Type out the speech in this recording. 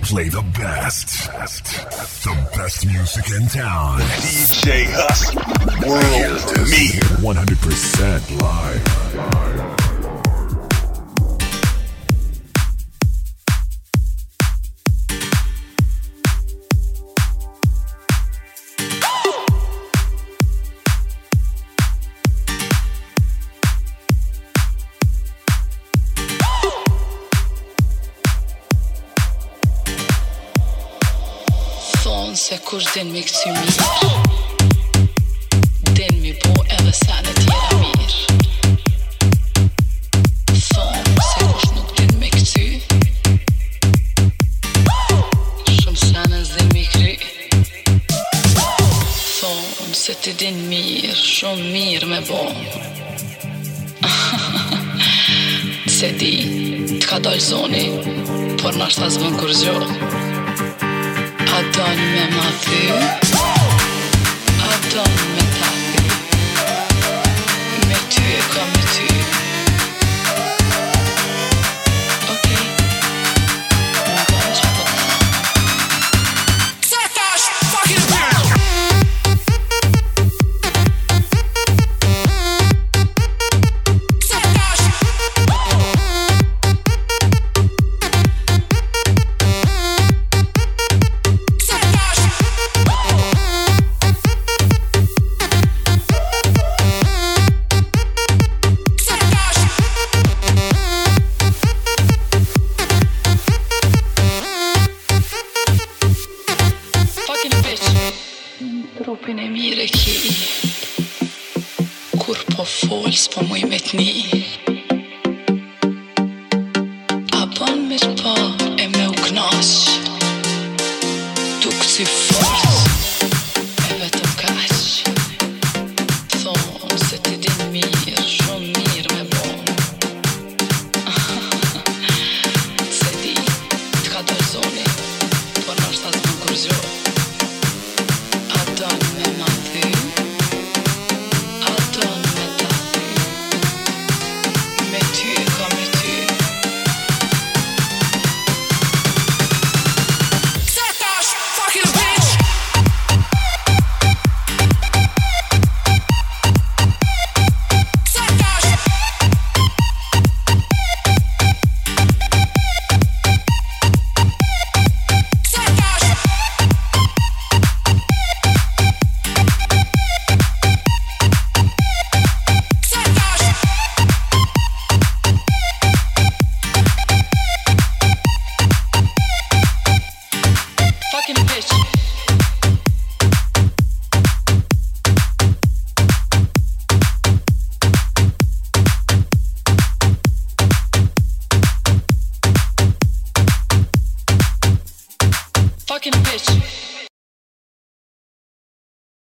play the best. The best music in town. DJ Huss, World Me. 100% live. Se kush din mi këty mirë, din mi bo edhe sa në tjera mirë. Thonë se kush nuk din mi këty, shumë sa në zin mi kry. Thonë se ti din mirë, shumë mirë me bo. Se di, t'ka dollë zoni, por nashta zbën kur gjo. A don me ma thy, a don me ta thy, me ty e ka me ty. Okej, më bënë që po të thamë. Setash, fucking around! Trupin e mire ki, kur po fol s'po muj me t'ni. A bon me t'pa e me u knash, tu kësi forc e vetëm kaq. Thonë se ti din mirë, shumë mirë me bon. Se di, t'ka dërzoni, por nashta s'bën kur gjo. Don me ma thy, a don me ta thy, me ty e ka me ty. Setash, fucking bitch! Setash! Fucking bitch.